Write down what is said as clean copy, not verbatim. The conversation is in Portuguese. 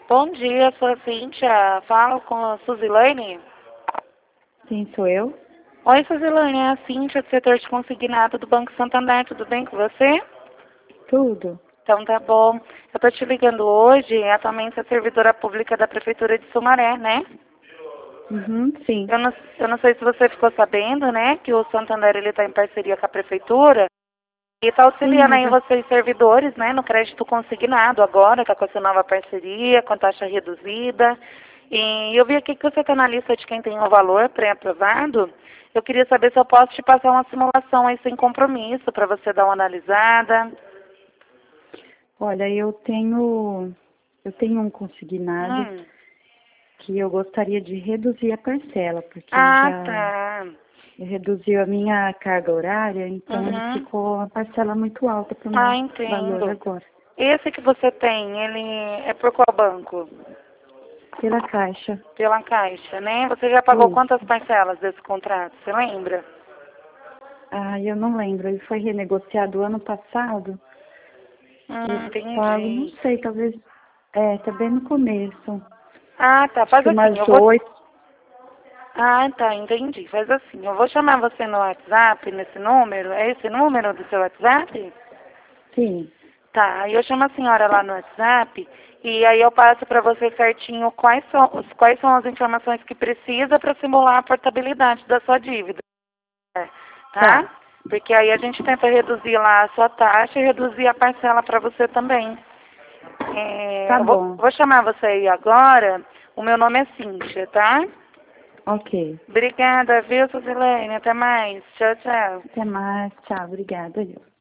Bom dia, sou a Cíntia. Falo com a Suzilane. Sim, sou eu. Oi, Suzilane, é a Cíntia do setor de consignado do Banco Santander. Tudo bem com você? Tudo. Então tá bom. Eu tô te ligando hoje, atualmente a servidora pública da Prefeitura de Sumaré, né? Uhum, sim. Eu não sei se você ficou sabendo, né, que o Santander ele tá em parceria com a Prefeitura e tá Sim, auxiliando eu aí já... vocês servidores, né, no crédito consignado agora, tá com essa nova parceria, com taxa reduzida. E eu vi aqui que você está na lista de quem tem o valor pré-aprovado. Eu queria saber se eu posso te passar uma simulação aí sem compromisso para você dar uma analisada. Olha, eu tenho um consignado Hum. que eu gostaria de reduzir a parcela, porque Ah, já tá. reduziu a minha carga horária, então ele Uhum. ficou a parcela muito alta para o Ah, meu valor entendo. agora. Esse que você tem, ele é por qual banco? Pela Caixa. Pela Caixa, né? Você já pagou quantas Isso. parcelas desse contrato? Você lembra? Ah, eu não lembro. Ele foi renegociado ano passado. Eu pago, não Entendi. sei, talvez... tá bem no começo. Ah, tá. Acho Faz que assim, umas eu vou... 8. Ah, tá, entendi. Faz assim, eu vou chamar você no WhatsApp, nesse número. É esse número do seu WhatsApp? Sim. Tá, aí eu chamo a senhora lá no WhatsApp e aí eu passo para você certinho quais são as informações que precisa para simular a portabilidade da sua dívida, tá? Tá. Porque aí a gente tenta reduzir lá a sua taxa e reduzir a parcela para você também. Tá Eu vou, bom. vou chamar você aí agora. O meu nome é Cíntia, tá? Ok. Obrigada, viu, Suzilene? Até mais. Tchau, tchau. Até mais. Tchau. Obrigada.